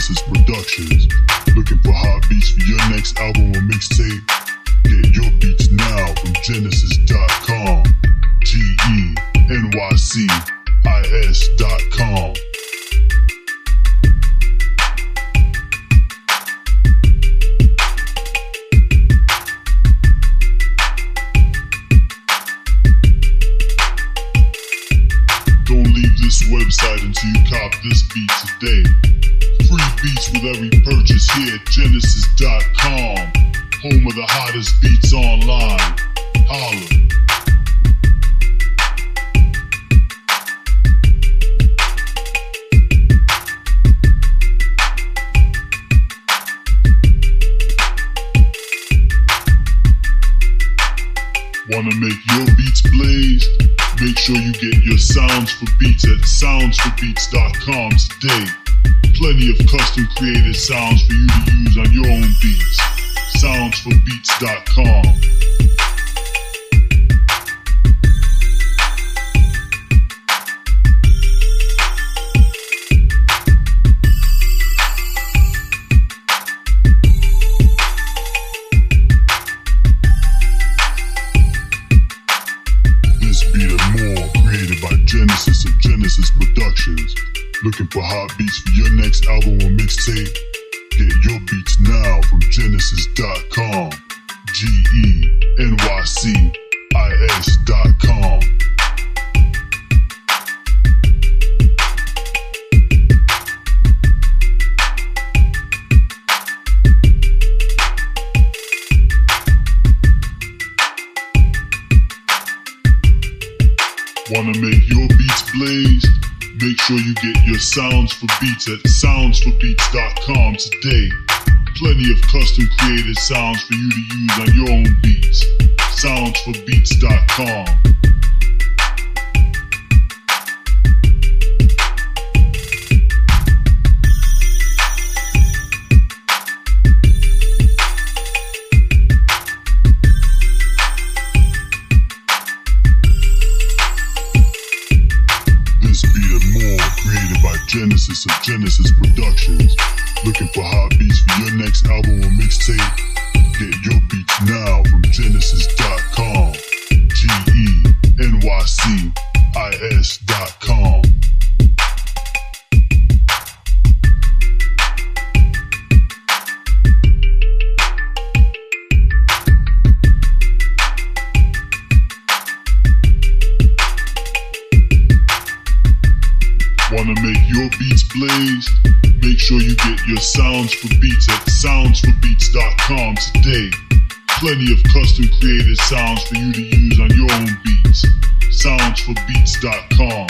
Genesis Productions. Looking for hot beats for your next album or mixtape? Get your beats now from Genesis.com. GENYCIS.com. Don't leave this website until you cop this beat today. Free beats with every purchase here at Genesis.com. Home of the hottest beats online. Holla. Wanna make your beats blaze? Make sure you get your Sounds for Beats at soundsforbeats.com today. Plenty of custom created sounds for you to use on your own beats. Soundsforbeats.com. This beat and more created by Genesis of Genesis Productions. Looking for hot beats for your next album or mixtape? Get your beats now from Genesis.com. GENYCIS.com. Wanna make your beats blaze? Make sure you get your Sounds for Beats at soundsforbeats.com today. Plenty of custom created sounds for you to use on your own beats. Soundsforbeats.com. Created by Genesis of Genesis Productions. Looking for hot beats for your next album or mixtape? Get your beats now from Genesis.com. GENYCIS.com. Wanna make your beats blaze? Make sure you get your Sounds for Beats at soundsforbeats.com today. Plenty of custom created sounds for you to use on your own beats. Soundsforbeats.com.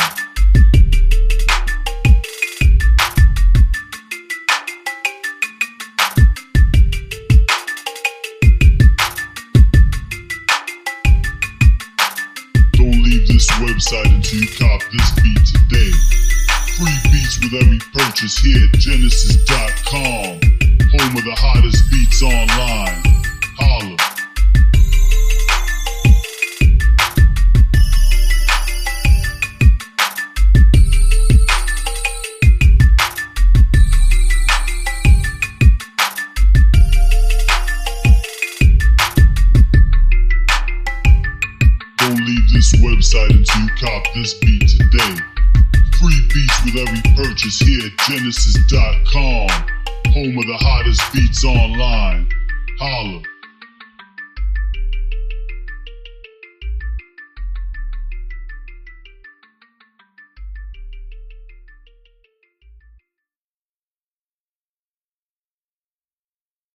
Don't leave this website until you cop this beat today. Free beats with every purchase here at Genesis.com. Home of the hottest beats online. Holla. Don't leave this website until you cop this beat today. Free beats with every purchase here at Genesis.com. Home of the hottest beats online. Holla.